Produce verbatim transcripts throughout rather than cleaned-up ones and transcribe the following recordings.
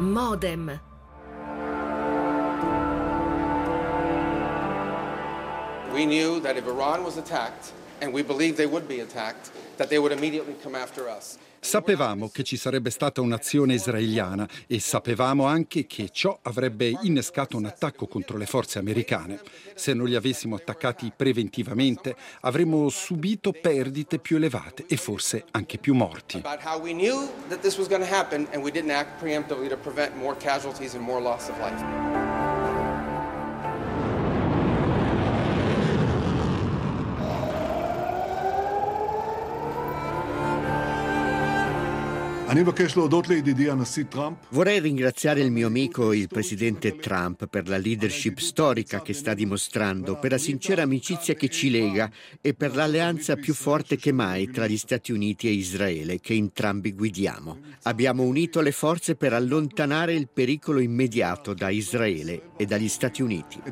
Modem. We knew that if Iran was attacked, and we believed they would be attacked, that they would immediately come after us. Sapevamo che ci sarebbe stata un'azione israeliana e sapevamo anche che ciò avrebbe innescato un attacco contro le forze americane. Se non li avessimo attaccati preventivamente, avremmo subito perdite più elevate e forse anche più morti. About how we knew that this was going to happen and we didn't act preemptively to prevent more casualties and more loss of life. Vorrei ringraziare il mio amico, il presidente Trump, per la leadership storica che sta dimostrando, per la sincera amicizia che ci lega e per l'alleanza più forte che mai tra gli Stati Uniti e Israele, che entrambi guidiamo. Abbiamo unito le forze per allontanare il pericolo immediato da Israele e dagli Stati Uniti.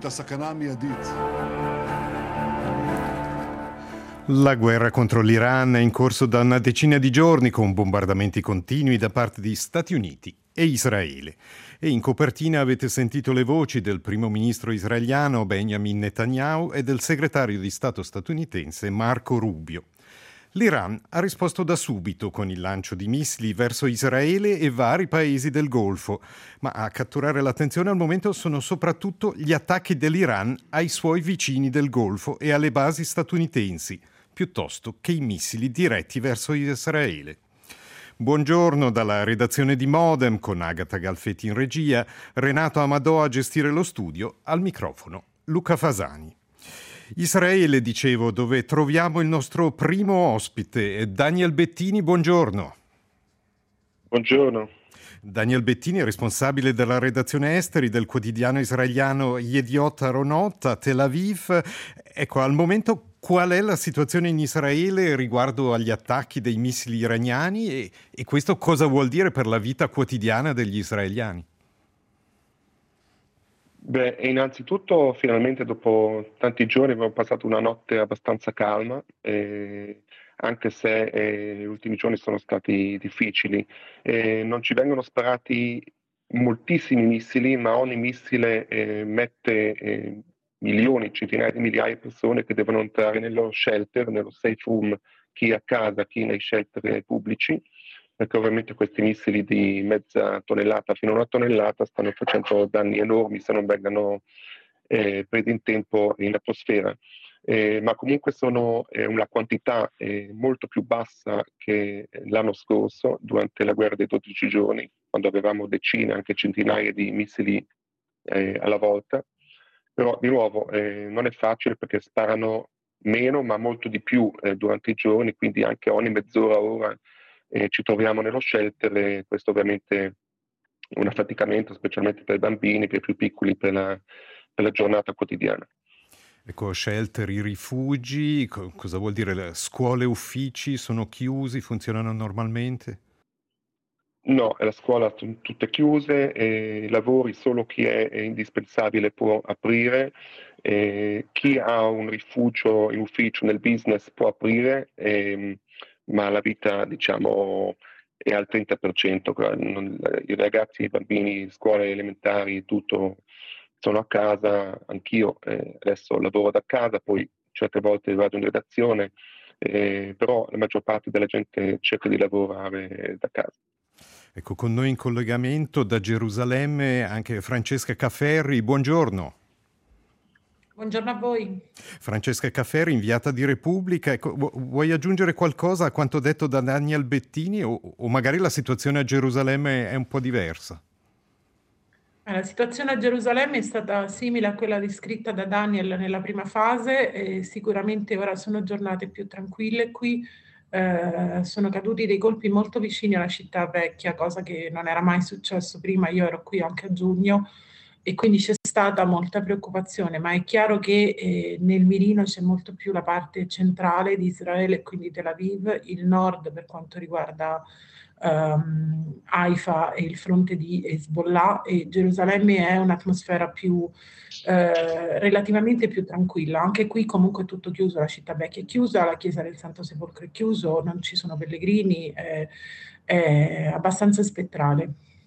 La guerra contro l'Iran è in corso da una decina di giorni con bombardamenti continui da parte di Stati Uniti e Israele. E in copertina avete sentito le voci del primo ministro israeliano Benjamin Netanyahu e del segretario di Stato statunitense Marco Rubio. L'Iran ha risposto da subito con il lancio di missili verso Israele e vari paesi del Golfo, ma a catturare l'attenzione al momento sono soprattutto gli attacchi dell'Iran ai suoi vicini del Golfo e alle basi statunitensi, piuttosto che i missili diretti verso Israele. Buongiorno dalla redazione di Modem con Agata Galfetti in regia, Renato Amadò a gestire lo studio, al microfono Luca Fasani. Israele, dicevo, dove troviamo il nostro primo ospite, Daniel Bettini, buongiorno. Buongiorno. Daniel Bettini è responsabile della redazione esteri del quotidiano israeliano Yediot Aharonot a Tel Aviv. Ecco, al momento qual è la situazione in Israele riguardo agli attacchi dei missili iraniani e, e questo cosa vuol dire per la vita quotidiana degli israeliani? Beh, innanzitutto finalmente dopo tanti giorni abbiamo passato una notte abbastanza calma, eh, anche se eh, gli ultimi giorni sono stati difficili. Eh, non ci vengono sparati moltissimi missili, ma ogni missile eh, mette eh, milioni, centinaia di migliaia di persone che devono entrare nello shelter, nello safe room, chi a casa, chi nei shelter pubblici, perché ovviamente questi missili di mezza tonnellata fino a una tonnellata stanno facendo danni enormi se non vengano eh, presi in tempo in atmosfera. Eh, ma comunque sono eh, una quantità eh, molto più bassa che l'anno scorso, durante la guerra dei dodici giorni, quando avevamo decine, anche centinaia di missili eh, alla volta. Però di nuovo eh, non è facile perché sparano meno ma molto di più eh, durante i giorni, quindi anche ogni mezz'ora ora eh, ci troviamo nello shelter e questo ovviamente è un affaticamento, specialmente per i bambini, per i più piccoli, per la, per la giornata quotidiana. Ecco, shelter, i rifugi, co- cosa vuol dire? Le scuole e uffici sono chiusi, funzionano normalmente? No, la scuola sono tutte chiuse, e i lavori solo chi è, è indispensabile può aprire, e chi ha un rifugio in ufficio nel business può aprire, e, ma la vita diciamo è al trenta per cento. Non, i ragazzi, i bambini, scuole elementari, tutto sono a casa, anch'io eh, adesso lavoro da casa, poi certe volte vado in redazione, eh, però la maggior parte della gente cerca di lavorare da casa. Ecco, con noi in collegamento da Gerusalemme anche Francesca Cafferri, buongiorno. Buongiorno a voi. Francesca Cafferri, inviata di Repubblica. Ecco, vuoi aggiungere qualcosa a quanto detto da Daniel Bettini o, o magari la situazione a Gerusalemme è un po' diversa? La situazione a Gerusalemme è stata simile a quella descritta da Daniel nella prima fase e sicuramente ora sono giornate più tranquille qui. Eh, sono caduti dei colpi molto vicini alla città vecchia, cosa che non era mai successo prima. Io ero qui anche a giugno e quindi c'è stata molta preoccupazione, ma è chiaro che eh, nel mirino c'è molto più la parte centrale di Israele, quindi Tel Aviv, il nord per quanto riguarda um, Haifa e il fronte di Hezbollah, e Gerusalemme è un'atmosfera più eh, relativamente più tranquilla. Anche qui comunque è tutto chiuso, la città vecchia è chiusa, la chiesa del Santo Sepolcro è chiuso, non ci sono pellegrini, è, è abbastanza spettrale.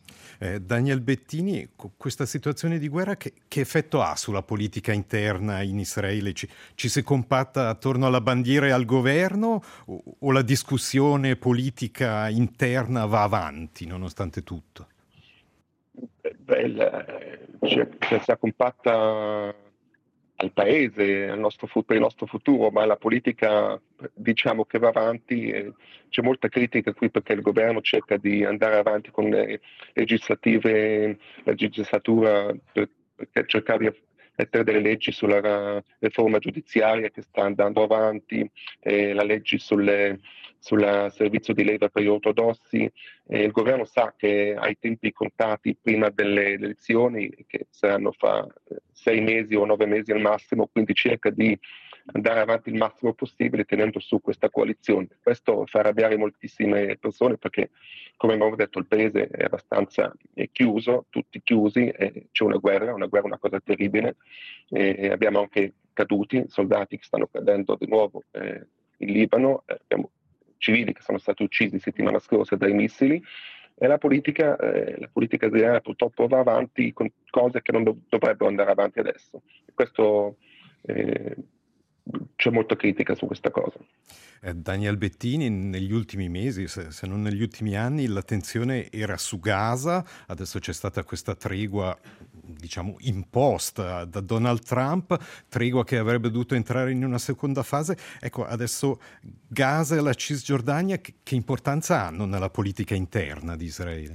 Eh, Daniel Bettini, questa situazione di guerra che, che effetto ha sulla politica interna in Israele? Ci, ci si compatta attorno alla bandiera e al governo o, o la discussione politica interna va avanti nonostante tutto? Beh, il, cioè, si compatta al paese, al nostro, per il nostro futuro, ma la politica diciamo che va avanti. E c'è molta critica qui perché il governo cerca di andare avanti con le legislative, la legislatura per, per cercare di mettere delle leggi sulla riforma giudiziaria che sta andando avanti, eh, la legge sulle, sul servizio di leva per gli ortodossi. Eh, il governo sa che ha i tempi contati prima delle elezioni, che saranno fra sei mesi o nove mesi al massimo, quindi cerca di andare avanti il massimo possibile tenendo su questa coalizione. Questo fa arrabbiare moltissime persone perché, come abbiamo detto, il paese è abbastanza chiuso, tutti chiusi, e c'è una guerra, una guerra è una cosa terribile. E abbiamo anche caduti, soldati che stanno cadendo di nuovo eh, in Libano, eh, abbiamo civili che sono stati uccisi settimana scorsa dai missili. E la politica, eh, la politica israeliana purtroppo va avanti con cose che non dov- dovrebbero andare avanti adesso. E questo, eh, c'è molta critica su questa cosa. Eh, Daniel Bettini, negli ultimi mesi, se, se non negli ultimi anni, l'attenzione era su Gaza, adesso c'è stata questa tregua, diciamo, imposta da Donald Trump, tregua che avrebbe dovuto entrare in una seconda fase. Ecco, adesso Gaza e la Cisgiordania, che, che importanza hanno nella politica interna di Israele?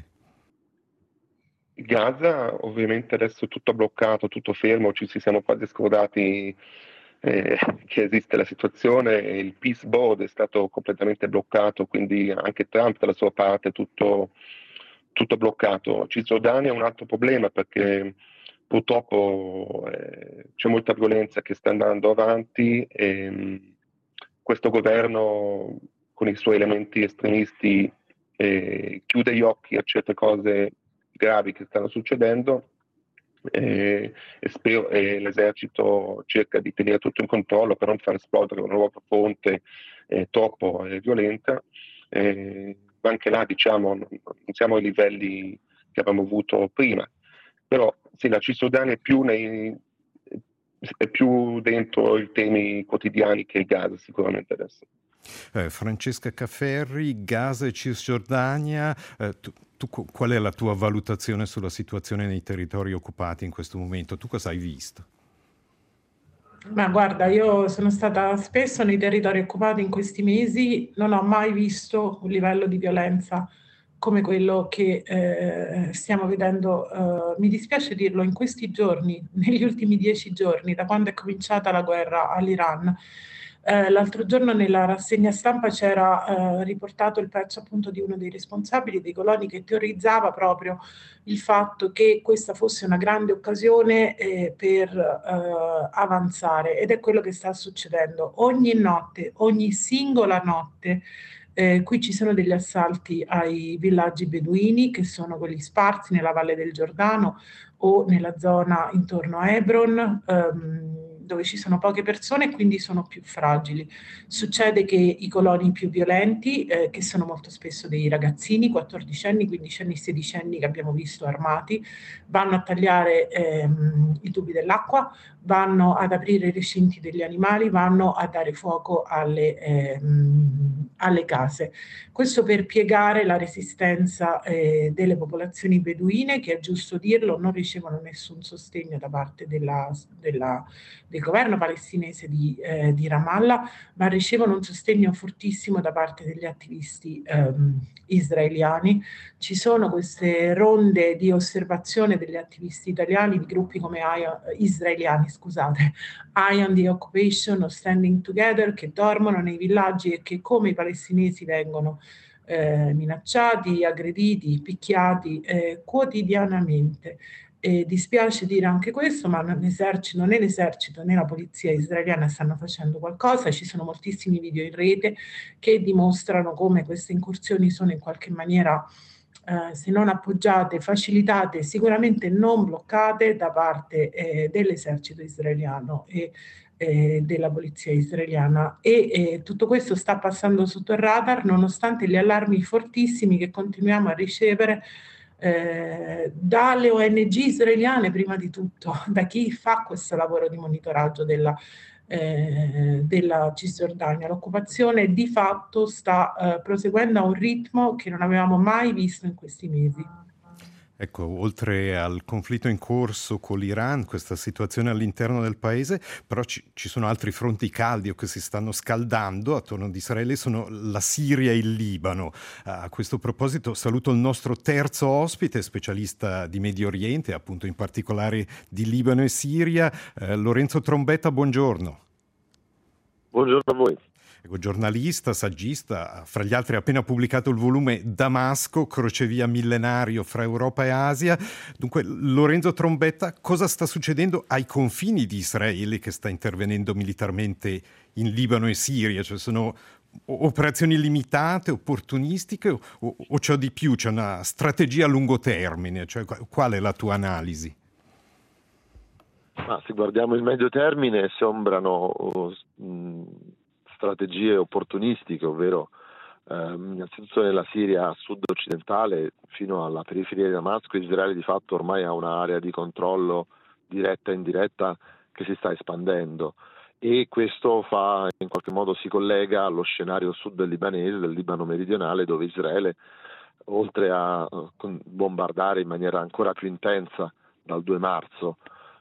Gaza, ovviamente adesso è tutto bloccato, tutto fermo, ci si siamo quasi scordati eh, che esiste la situazione. Il Peace Board è stato completamente bloccato, quindi anche Trump dalla sua parte tutto, tutto bloccato. Cisgiordania è un altro problema perché purtroppo eh, c'è molta violenza che sta andando avanti e mh, questo governo con i suoi elementi estremisti eh, chiude gli occhi a certe cose gravi che stanno succedendo. E, e, spero, e l'esercito cerca di tenere tutto in controllo per non far esplodere una nuova fonte eh, troppo eh, violenta. Eh, ma anche là diciamo non, non siamo ai livelli che abbiamo avuto prima, però sì, la Cisgiordania è più, nei, è più dentro i temi quotidiani che il Gaza sicuramente adesso. Eh, Francesca Cafferri, Gaza e Cisgiordania, eh, tu, tu, qual è la tua valutazione sulla situazione nei territori occupati in questo momento? Tu cosa hai visto? Ma guarda, io sono stata spesso nei territori occupati in questi mesi, non ho mai visto un livello di violenza come quello che eh, stiamo vedendo, eh, mi dispiace dirlo, in questi giorni, negli ultimi dieci giorni, da quando è cominciata la guerra all'Iran. Eh, l'altro giorno nella rassegna stampa c'era eh, riportato il pezzo appunto di uno dei responsabili dei coloni che teorizzava proprio il fatto che questa fosse una grande occasione eh, per eh, avanzare, ed è quello che sta succedendo ogni notte, ogni singola notte. Eh, qui ci sono degli assalti ai villaggi beduini, che sono quelli sparsi nella Valle del Giordano o nella zona intorno a Hebron, ehm, dove ci sono poche persone e quindi sono più fragili. Succede che i coloni più violenti, eh, che sono molto spesso dei ragazzini, quattordicenni, quindicenni, sedicenni che abbiamo visto armati, vanno a tagliare ehm, i tubi dell'acqua, vanno ad aprire i recinti degli animali, vanno a dare fuoco alle, ehm, alle case. Questo per piegare la resistenza eh, delle popolazioni beduine, che è giusto dirlo, non ricevono nessun sostegno da parte della, della, del governo palestinese di, eh, di Ramallah, ma ricevono un sostegno fortissimo da parte degli attivisti ehm, israeliani. Ci sono queste ronde di osservazione degli attivisti italiani, di gruppi come Ion, israeliani, scusate, Ion the Occupation o Standing Together, che dormono nei villaggi e che, come i palestinesi, vengono eh, minacciati, aggrediti, picchiati eh, quotidianamente. E dispiace dire anche questo, ma l'esercito, né l'esercito né la polizia israeliana stanno facendo qualcosa. Ci sono moltissimi video in rete che dimostrano come queste incursioni sono in qualche maniera, eh, se non appoggiate, facilitate, sicuramente non bloccate da parte eh, dell'esercito israeliano e eh, della polizia israeliana. E eh, tutto questo sta passando sotto il radar nonostante gli allarmi fortissimi che continuiamo a ricevere eh, dalle O N G israeliane prima di tutto, da chi fa questo lavoro di monitoraggio della, eh, della Cisgiordania. L'occupazione di fatto sta eh, proseguendo a un ritmo che non avevamo mai visto in questi mesi. Ecco, oltre al conflitto in corso con l'Iran, questa situazione all'interno del paese, però ci, ci sono altri fronti caldi o che si stanno scaldando attorno ad Israele, sono la Siria e il Libano. A questo proposito saluto il nostro terzo ospite, specialista di Medio Oriente, appunto in particolare di Libano e Siria, eh, Lorenzo Trombetta, buongiorno. Buongiorno a voi. Giornalista, saggista, fra gli altri ha appena pubblicato il volume Damasco, crocevia millenario fra Europa e Asia. Dunque, Lorenzo Trombetta, cosa sta succedendo ai confini di Israele che sta intervenendo militarmente in Libano e Siria? Cioè sono operazioni limitate, opportunistiche o, o, o c'è di più? C'è una strategia a lungo termine? Cioè, qual è la tua analisi? Ma se guardiamo il medio termine sembrano mh, strategie opportunistiche, ovvero ehm, innanzitutto nella Siria sud-occidentale fino alla periferia di Damasco, Israele di fatto ormai ha un'area di controllo diretta e indiretta che si sta espandendo, e questo fa, in qualche modo si collega allo scenario sud libanese, del Libano meridionale, dove Israele, oltre a uh, bombardare in maniera ancora più intensa dal due marzo,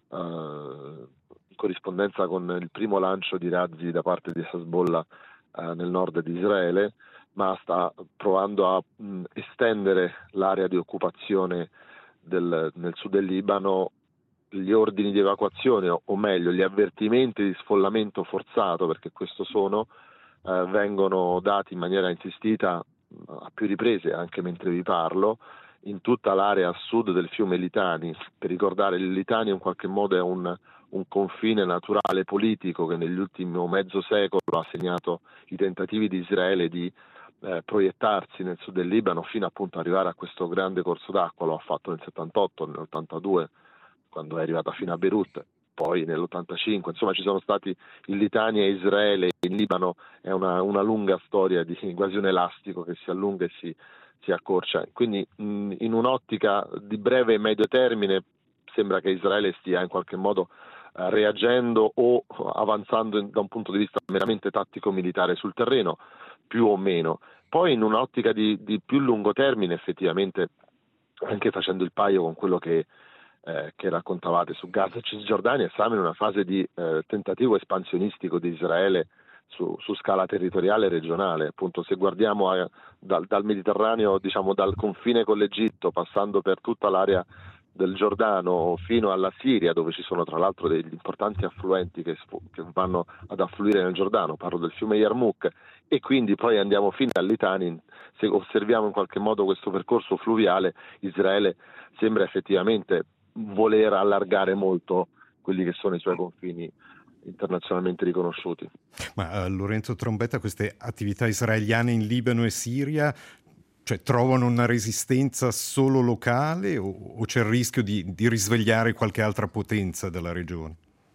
uh, in corrispondenza con il primo lancio di razzi da parte di Hezbollah eh, nel nord di Israele, ma sta provando a mh, estendere l'area di occupazione del, nel sud del Libano. Gli ordini di evacuazione, o, o meglio gli avvertimenti di sfollamento forzato, perché questo sono, eh, vengono dati in maniera insistita a più riprese, anche mentre vi parlo, in tutta l'area a sud del fiume Litani. Per ricordare, il Litani in qualche modo è un un confine naturale politico che negli ultimi mezzo secolo ha segnato i tentativi di Israele di eh, proiettarsi nel sud del Libano fino appunto ad arrivare a questo grande corso d'acqua. Lo ha fatto nel settantotto, nell'ottantadue, quando è arrivata fino a Beirut, poi nell'ottantacinque. Insomma, ci sono stati il Litani e Israele. In Libano è una, una lunga storia, di quasi un elastico che si allunga e si, si accorcia. Quindi mh, in un'ottica di breve e medio termine sembra che Israele stia in qualche modo reagendo o avanzando da un punto di vista meramente tattico-militare sul terreno, più o meno. Poi in un'ottica di, di più lungo termine, effettivamente, anche facendo il paio con quello che, eh, che raccontavate su Gaza e Cisgiordania, siamo in una fase di eh, tentativo espansionistico di Israele su, su scala territoriale e regionale. Appunto, se guardiamo a, dal, dal Mediterraneo, diciamo dal confine con l'Egitto, passando per tutta l'area del Giordano fino alla Siria, dove ci sono tra l'altro degli importanti affluenti che, che vanno ad affluire nel Giordano, parlo del fiume Yarmouk, e quindi poi andiamo fino al Litani. Se osserviamo in qualche modo questo percorso fluviale, Israele sembra effettivamente voler allargare molto quelli che sono i suoi confini internazionalmente riconosciuti. Ma uh, Lorenzo Trombetta, queste attività israeliane in Libano e Siria, cioè trovano una resistenza solo locale o, o c'è il rischio di, di risvegliare qualche altra potenza della regione?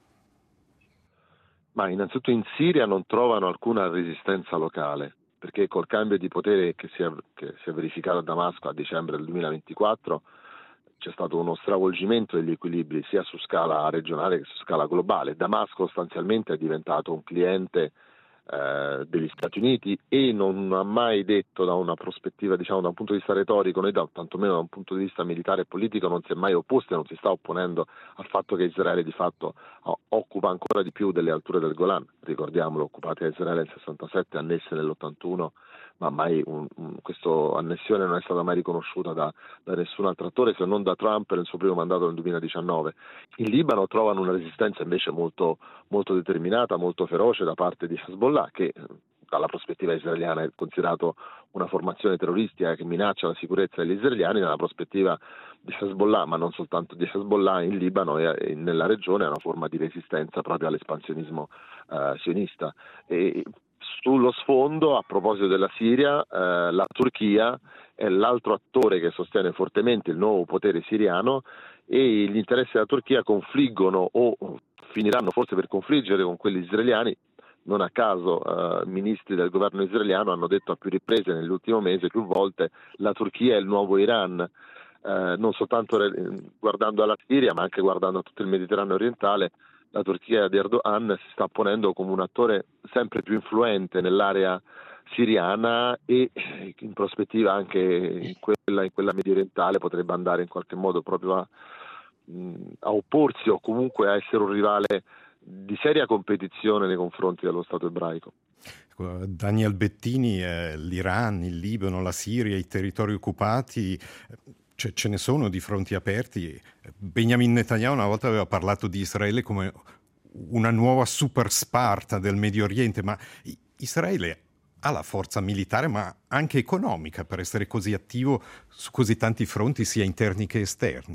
Ma innanzitutto in Siria non trovano alcuna resistenza locale, perché col cambio di potere che si è, che si è verificato a Damasco a dicembre del duemilaventiquattro c'è stato uno stravolgimento degli equilibri sia su scala regionale che su scala globale. Damasco sostanzialmente è diventato un cliente eh, degli Stati Uniti e non ha mai detto, da una prospettiva, diciamo da un punto di vista retorico, né da, tantomeno da un punto di vista militare e politico, non si è mai opposto e non si sta opponendo al fatto che Israele di fatto occupa ancora di più delle alture del Golan. Ricordiamolo, occupate da Israele nel sessantasette, annesse nell'ottantuno, ma mai un, un, questa annessione non è stata mai riconosciuta da, da nessun altro attore, se non da Trump nel suo primo mandato nel duemiladiciannove. In Libano trovano una resistenza invece molto, molto determinata, molto feroce da parte di Hezbollah, che dalla prospettiva israeliana è considerato una formazione terroristica che minaccia la sicurezza degli israeliani. Dalla prospettiva di Hezbollah, ma non soltanto di Hezbollah, in Libano e nella regione è una forma di resistenza proprio all'espansionismo eh, sionista. E sullo sfondo, a proposito della Siria, eh, la Turchia è l'altro attore che sostiene fortemente il nuovo potere siriano, e gli interessi della Turchia confliggono o finiranno forse per confliggere con quelli israeliani. Non a caso eh, ministri del governo israeliano hanno detto a più riprese nell'ultimo mese più volte la Turchia è il nuovo Iran. eh, non soltanto re- guardando alla Siria, ma anche guardando a tutto il Mediterraneo orientale, la Turchia di Erdogan si sta ponendo come un attore sempre più influente nell'area siriana e in prospettiva anche in quella, in quella medio orientale potrebbe andare in qualche modo proprio a, a opporsi o comunque a essere un rivale di seria competizione nei confronti dello Stato ebraico. Daniel Bettini, eh, l'Iran, il Libano, la Siria, i territori occupati, ce, ce ne sono di fronti aperti. Benjamin Netanyahu una volta aveva parlato di Israele come una nuova super Sparta del Medio Oriente, ma Israele ha la forza militare ma anche economica per essere così attivo su così tanti fronti sia interni che esterni.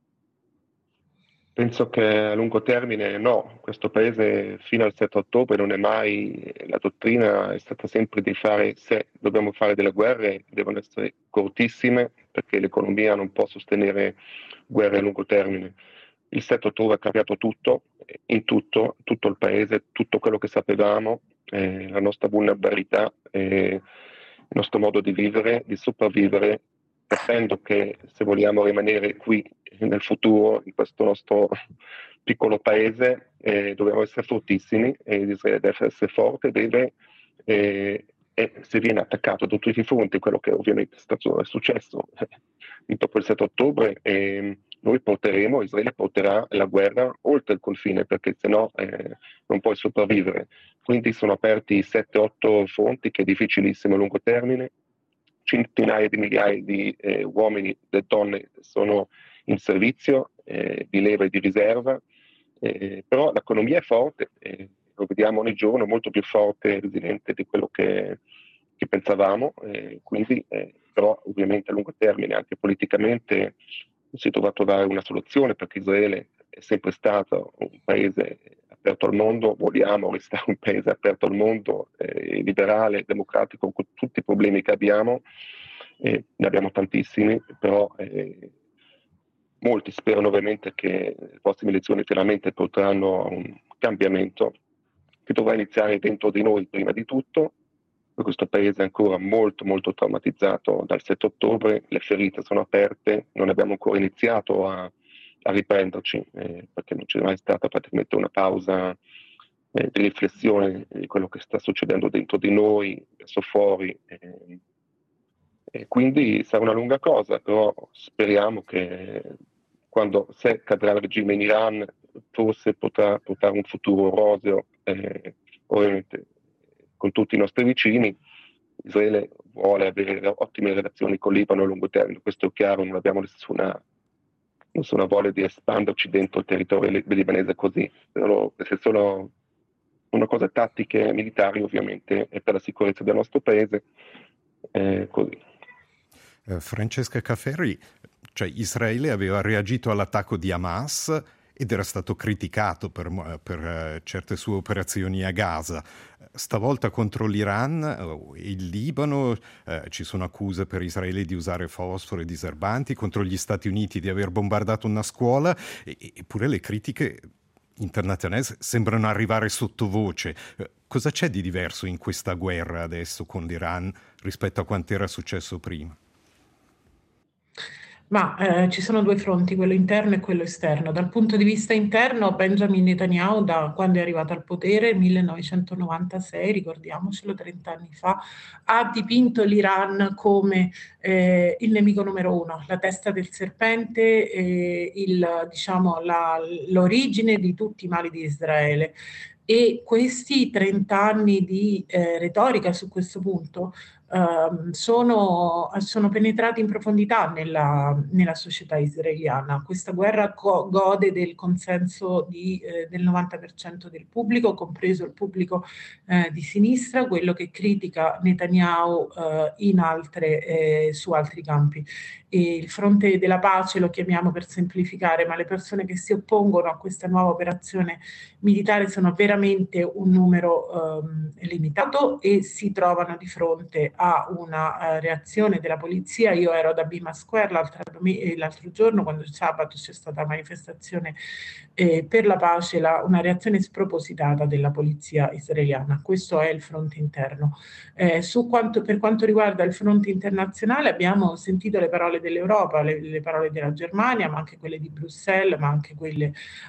Penso che a lungo termine no, questo paese fino al sette ottobre non è mai, la dottrina è stata sempre di fare, se dobbiamo fare delle guerre, devono essere cortissime perché l'economia non può sostenere guerre a lungo termine. Il sette ottobre ha cambiato tutto, in tutto, tutto il paese, tutto quello che sapevamo, eh, la nostra vulnerabilità, eh, il nostro modo di vivere, di sopravvivere, capendo che se vogliamo rimanere qui nel futuro, in questo nostro piccolo paese, eh, dobbiamo essere fortissimi e Israele deve essere forte, deve, eh, e se viene attaccato da tutti i fronti, quello che ovviamente è stato è successo eh, dopo il sette ottobre, eh, noi porteremo, Israele porterà la guerra oltre il confine, perché sennò eh, non puoi sopravvivere. Quindi sono aperti sette otto fronti che è difficilissimo a lungo termine. Centinaia di migliaia di eh, uomini e donne sono in servizio eh, di leva e di riserva, eh, però l'economia è forte, eh, lo vediamo ogni giorno, molto più forte e resiliente di quello che, che pensavamo, eh, quindi, eh, però ovviamente a lungo termine, anche politicamente, si dovrà trovare una soluzione, perché Israele è sempre stato un paese aperto al mondo, vogliamo restare un paese aperto al mondo, eh, liberale, democratico, con tutti i problemi che abbiamo, eh, ne abbiamo tantissimi, però eh, molti sperano ovviamente che le prossime elezioni finalmente porteranno a un cambiamento che dovrà iniziare dentro di noi prima di tutto. Questo paese è ancora molto molto traumatizzato dal sette ottobre, le ferite sono aperte, non abbiamo ancora iniziato a, a riprenderci, eh, perché non c'è mai stata praticamente una pausa eh, di riflessione di quello che sta succedendo dentro di noi, verso fuori. Eh, e quindi sarà una lunga cosa, però speriamo che quando, se cadrà il regime in Iran, forse potrà portare un futuro roseo, eh, ovviamente con tutti i nostri vicini. Israele vuole avere ottime relazioni con Libano a lungo termine, questo è chiaro, non abbiamo nessuna, nessuna voglia di espanderci dentro il territorio libanese così, però se sono una cosa tattiche militari ovviamente è per la sicurezza del nostro paese, eh, così. Uh, Francesca Cafferri, cioè Israele aveva reagito all'attacco di Hamas ed era stato criticato per, per uh, certe sue operazioni a Gaza. Stavolta contro l'Iran e uh, il Libano uh, ci sono accuse per Israele di usare fosforo e diserbanti, contro gli Stati Uniti di aver bombardato una scuola, e, eppure le critiche internazionali sembrano arrivare sottovoce. Uh, cosa c'è di diverso in questa guerra adesso con l'Iran rispetto a quanto era successo prima? Ma eh, ci sono due fronti, quello interno e quello esterno. Dal punto di vista interno, Benjamin Netanyahu, da quando è arrivato al potere, millenovecentonovantasei, ricordiamocelo, trenta anni fa, ha dipinto l'Iran come eh, il nemico numero uno, la testa del serpente, eh, il, diciamo, la, l'origine di tutti i mali di Israele. E questi trenta anni di eh, retorica su questo punto Uh, sono, sono penetrati in profondità nella, nella società israeliana. Questa guerra go- gode del consenso di, eh, del novanta per cento del pubblico, compreso il pubblico eh, di sinistra, quello che critica Netanyahu eh, in altre, eh, su altri campi. E il fronte della pace lo chiamiamo per semplificare, ma le persone che si oppongono a questa nuova operazione militare sono veramente un numero um, limitato e si trovano di fronte a a una uh, reazione della polizia. Io ero ad Abima Square l'altro, l'altro giorno, quando sabato c'è stata la manifestazione eh, per la pace, la, una reazione spropositata della polizia israeliana. Questo è il fronte interno. Eh, su quanto, per quanto riguarda il fronte internazionale, abbiamo sentito le parole dell'Europa, le, le parole della Germania, ma anche quelle di Bruxelles, ma anche quelle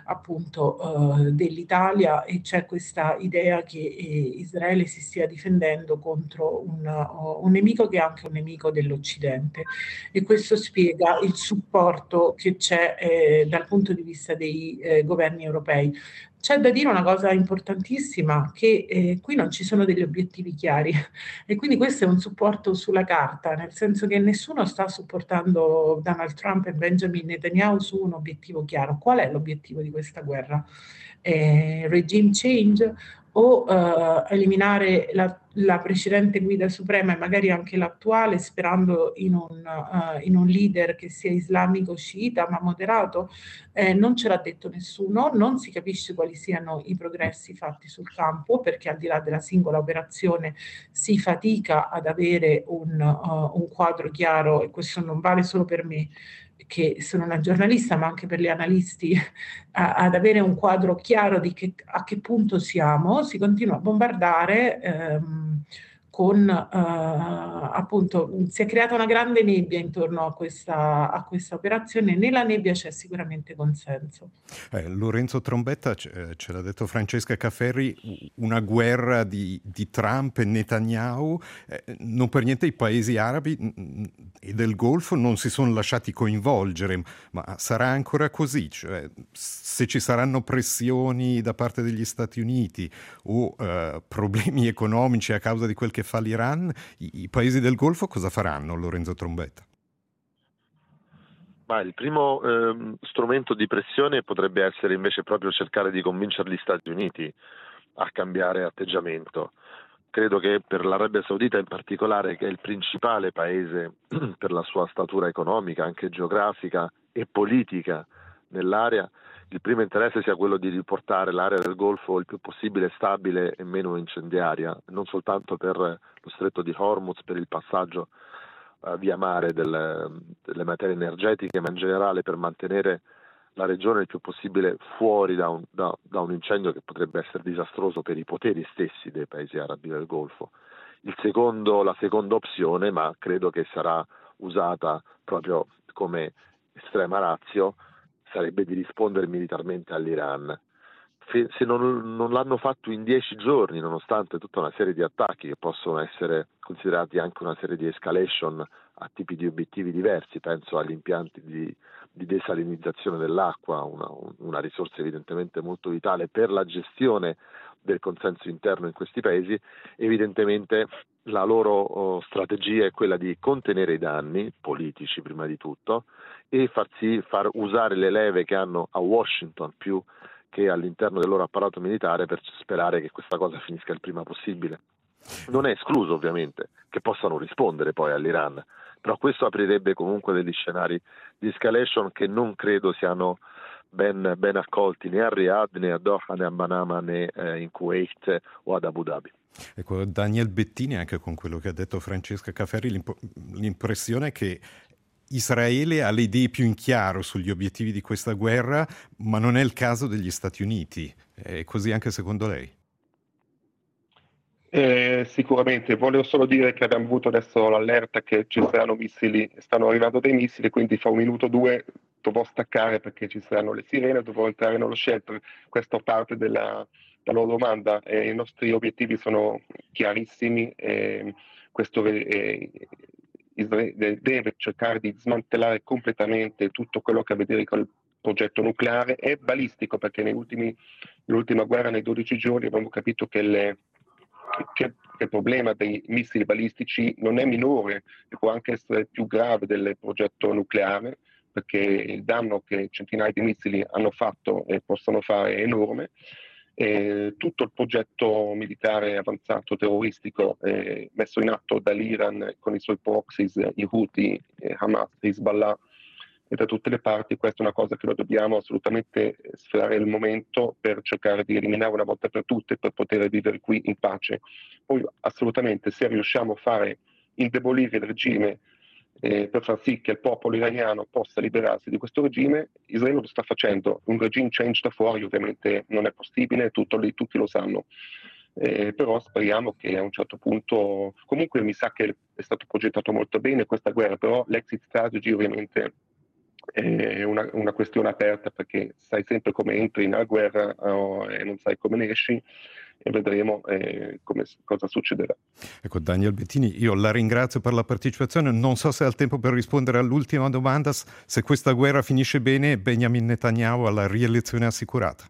appunto eh, dell'Italia, e c'è questa idea che eh, Israele si stia difendendo contro un, uh, un nemico che è anche un nemico dell'Occidente, e questo spiega il supporto che c'è eh, dal punto di vista dei eh, governi europei. C'è da dire una cosa importantissima, che eh, qui non ci sono degli obiettivi chiari, e quindi questo è un supporto sulla carta, nel senso che nessuno sta supportando Donald Trump e Benjamin Netanyahu su un obiettivo chiaro. Qual è l'obiettivo di questa guerra? Eh, regime change o eh, eliminare la, la precedente guida suprema e magari anche l'attuale, sperando in un, uh, in un leader che sia islamico sciita ma moderato? Eh, non ce l'ha detto nessuno, non si capisce quali siano i progressi fatti sul campo, perché al di là della singola operazione si fatica ad avere un, uh, un quadro chiaro, e questo non vale solo per me, che sono una giornalista, ma anche per gli analisti, a, ad avere un quadro chiaro di che, a che punto siamo. Si continua a bombardare ehm, con, eh, appunto, si è creata una grande nebbia intorno a questa, a questa operazione. Nella nebbia c'è sicuramente consenso. Eh, Lorenzo Trombetta, ce, ce l'ha detto Francesca Cafferri, una guerra di, di Trump e Netanyahu, eh, non per niente i paesi arabi mh, e del Golfo non si sono lasciati coinvolgere, ma sarà ancora così? Cioè, se ci saranno pressioni da parte degli Stati Uniti o eh, problemi economici a causa di quel che fa l'Iran, i, i paesi del Golfo cosa faranno, Lorenzo Trombetta? Ma il primo ehm, strumento di pressione potrebbe essere invece proprio cercare di convincere gli Stati Uniti a cambiare atteggiamento. Credo che per l'Arabia Saudita in particolare, che è il principale paese per la sua statura economica, anche geografica e politica nell'area, il primo interesse sia quello di riportare l'area del Golfo il più possibile stabile e meno incendiaria, non soltanto per lo stretto di Hormuz, per il passaggio uh, via mare delle, delle materie energetiche, ma in generale per mantenere la regione il più possibile fuori da un, da, da un incendio che potrebbe essere disastroso per i poteri stessi dei paesi arabi del Golfo. Il secondo, la seconda opzione, ma credo che sarà usata proprio come estrema ratio, sarebbe di rispondere militarmente all'Iran. Se non, non l'hanno fatto in dieci giorni, nonostante tutta una serie di attacchi che possono essere considerati anche una serie di escalation a tipi di obiettivi diversi, penso agli impianti di, di desalinizzazione dell'acqua, una, una risorsa evidentemente molto vitale per la gestione del consenso interno in questi paesi, evidentemente la loro oh, strategia è quella di contenere i danni politici prima di tutto e farsi far usare le leve che hanno a Washington più che all'interno del loro apparato militare per sperare che questa cosa finisca il prima possibile. Non è escluso ovviamente che possano rispondere poi all'Iran, però questo aprirebbe comunque degli scenari di escalation che non credo siano ben, ben accolti né a Riyadh, né a Doha, né a Manama, né eh, in Kuwait o ad Abu Dhabi. Ecco, Daniel Bettini, anche con quello che ha detto Francesca Cafferri, l'imp- l'impressione è che Israele ha le idee più in chiaro sugli obiettivi di questa guerra, ma non è il caso degli Stati Uniti. È così anche secondo lei? Eh, sicuramente, volevo solo dire che abbiamo avuto adesso l'allerta che ci saranno missili, stanno arrivando dei missili, quindi fra un minuto o due dovrò staccare perché ci saranno le sirene, dovrò entrare nello shelter. Questa parte della, della loro domanda. Eh, I nostri obiettivi sono chiarissimi, eh, questo eh, Israele deve cercare di smantellare completamente tutto quello che ha a vedere con il progetto nucleare e balistico, perché negli ultimi, nell'ultima guerra, nei dodici giorni, abbiamo capito che, le, che, che il problema dei missili balistici non è minore, e può anche essere più grave del progetto nucleare, perché il danno che centinaia di missili hanno fatto e possono fare è enorme. Eh, tutto il progetto militare avanzato terroristico eh, messo in atto dall'Iran con i suoi proxies, i Houthi, eh, Hamas, Hezbollah e da tutte le parti, questa è una cosa che noi dobbiamo assolutamente sferrare il momento per cercare di eliminare una volta per tutte, per poter vivere qui in pace. Poi assolutamente, se riusciamo a fare indebolire il regime eh, per far sì che il popolo iraniano possa liberarsi di questo regime. Israele lo sta facendo, un regime change da fuori ovviamente non è possibile, tutto lì, tutti lo sanno. Eh, però speriamo che a un certo punto, comunque mi sa che è stato progettato molto bene questa guerra, però l'exit strategy ovviamente è una, una questione aperta, perché sai sempre come entri nella guerra oh, e non sai come ne esci, e vedremo eh, come, cosa succederà. Ecco, Daniel Bettini, io la ringrazio per la partecipazione, non so se ha il tempo per rispondere all'ultima domanda, se questa guerra finisce bene Benjamin Netanyahu ha la rielezione assicurata.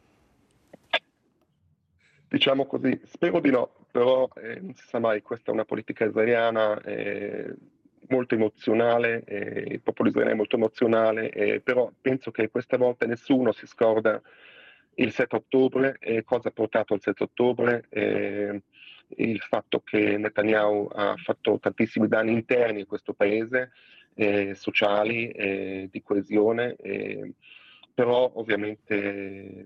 Diciamo così, spero di no, però eh, non si sa mai, questa è una politica israeliana eh, molto emozionale, eh, il popolo israeliano è molto emozionale, eh, però penso che questa volta nessuno si scorda il sette ottobre, eh, cosa ha portato il sette ottobre, eh, il fatto che Netanyahu ha fatto tantissimi danni interni in questo paese, eh, sociali, eh, di coesione, eh, però ovviamente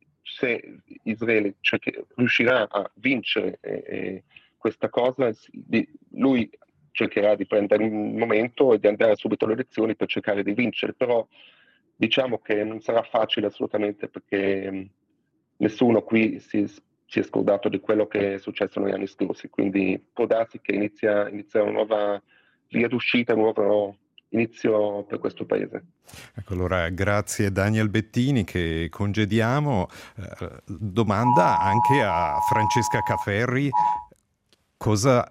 se Israele cioè, riuscirà a vincere eh, questa cosa, lui cercherà di prendere un momento e di andare subito alle elezioni per cercare di vincere, però diciamo che non sarà facile assolutamente, perché mh, nessuno qui si, si è scordato di quello che è successo negli anni scorsi, quindi può darsi che inizia, inizia una nuova via d'uscita, un nuovo inizio per questo paese. Ecco, allora grazie Daniel Bettini che congediamo. Eh, domanda anche a Francesca Caferri, cosa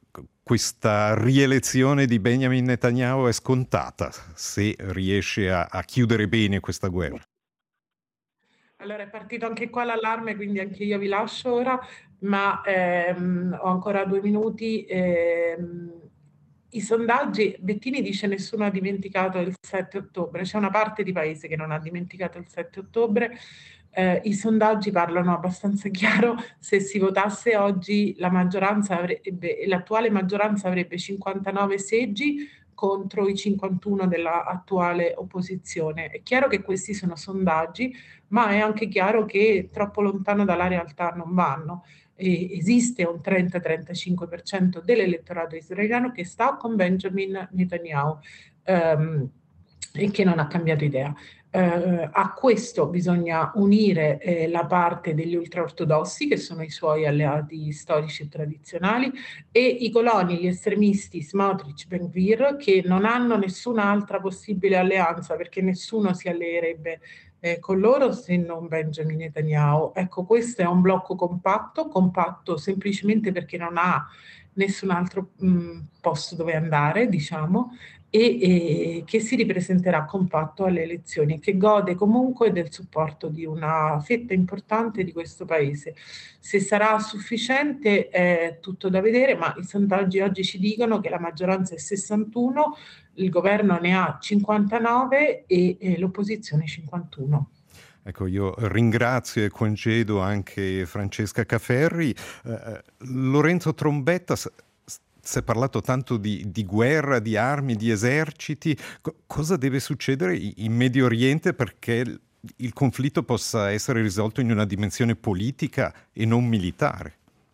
questa rielezione di Benjamin Netanyahu è scontata se riesce a, a chiudere bene questa guerra? Allora è partito anche qua l'allarme, quindi anche io vi lascio ora, ma ehm, ho ancora due minuti. Ehm, I sondaggi, Bettini dice nessuno ha dimenticato il sette ottobre, c'è una parte di paese che non ha dimenticato il sette ottobre, eh, i sondaggi parlano abbastanza chiaro, se si votasse oggi la maggioranza avrebbe, l'attuale maggioranza avrebbe cinquantanove seggi contro i cinquantuno dell'attuale opposizione. È chiaro che questi sono sondaggi, ma è anche chiaro che troppo lontano dalla realtà non vanno. E esiste un trenta trentacinque per cento dell'elettorato israeliano che sta con Benjamin Netanyahu ehm, e che non ha cambiato idea. Eh, a questo bisogna unire eh, la parte degli ultraortodossi, che sono i suoi alleati storici e tradizionali, e i coloni, gli estremisti Smotrich, Ben Gvir, che non hanno nessun'altra possibile alleanza, perché nessuno si alleerebbe Eh, con loro se non Benjamin Netanyahu. Ecco, questo è un blocco compatto, compatto semplicemente perché non ha nessun altro mh, posto dove andare, diciamo, e, e che si ripresenterà compatto alle elezioni, che gode comunque del supporto di una fetta importante di questo paese. Se sarà sufficiente è tutto da vedere, ma i sondaggi oggi ci dicono che la maggioranza è sessantuno, il governo ne ha cinquantanove e, e l'opposizione cinquantuno. Ecco, io ringrazio e congedo anche Francesca Caferri. Eh, Lorenzo Trombetta, si è parlato tanto di, di guerra, di armi, di eserciti. Co- cosa deve succedere in Medio Oriente perché il, il conflitto possa essere risolto in una dimensione politica e non militare?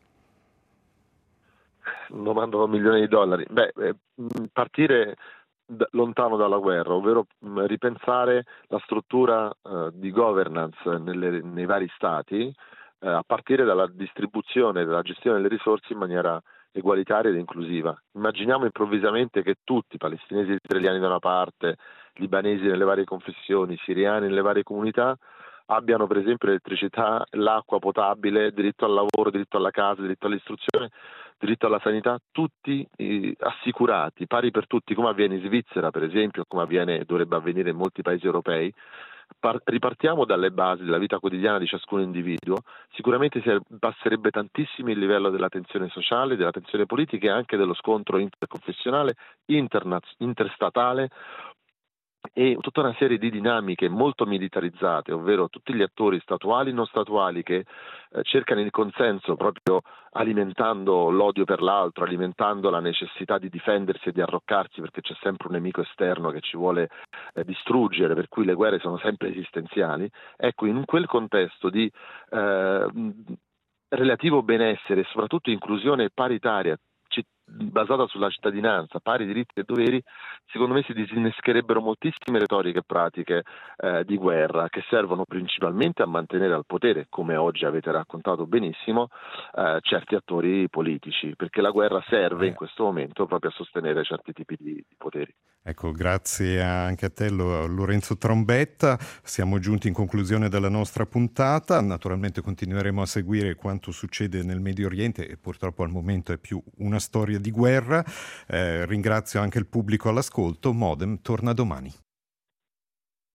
Domandano milioni di dollari. Beh, partire d- lontano dalla guerra, ovvero mh, ripensare la struttura uh, di governance nelle, nei vari stati, uh, a partire dalla distribuzione e dalla gestione delle risorse in maniera egualitaria ed inclusiva. Immaginiamo improvvisamente che tutti, palestinesi e israeliani da una parte, libanesi nelle varie confessioni, siriani nelle varie comunità, abbiano per esempio l'elettricità, l'acqua potabile, diritto al lavoro, diritto alla casa, diritto all'istruzione, diritto alla sanità, tutti eh, assicurati, pari per tutti, come avviene in Svizzera per esempio, come avviene dovrebbe avvenire in molti paesi europei. Par- ripartiamo dalle basi della vita quotidiana di ciascun individuo, sicuramente si abbasserebbe tantissimo il livello della tensione sociale, della tensione politica e anche dello scontro interconfessionale, interna- interstatale, e tutta una serie di dinamiche molto militarizzate, ovvero tutti gli attori statuali e non statuali che eh, cercano il consenso proprio alimentando l'odio per l'altro, alimentando la necessità di difendersi e di arroccarsi perché c'è sempre un nemico esterno che ci vuole eh, distruggere, per cui le guerre sono sempre esistenziali. Ecco, in quel contesto di eh, relativo benessere e soprattutto inclusione paritaria basata sulla cittadinanza, pari diritti e doveri, secondo me si disinnescherebbero moltissime retoriche e pratiche eh, di guerra che servono principalmente a mantenere al potere, come oggi avete raccontato benissimo, eh, certi attori politici, perché la guerra serve in questo momento proprio a sostenere certi tipi di, di poteri. Ecco, grazie anche a te Lorenzo Trombetta. Siamo giunti in conclusione della nostra puntata. Naturalmente continueremo a seguire quanto succede nel Medio Oriente e purtroppo al momento è più una storia di guerra. Eh, ringrazio anche il pubblico all'ascolto. Modem torna domani.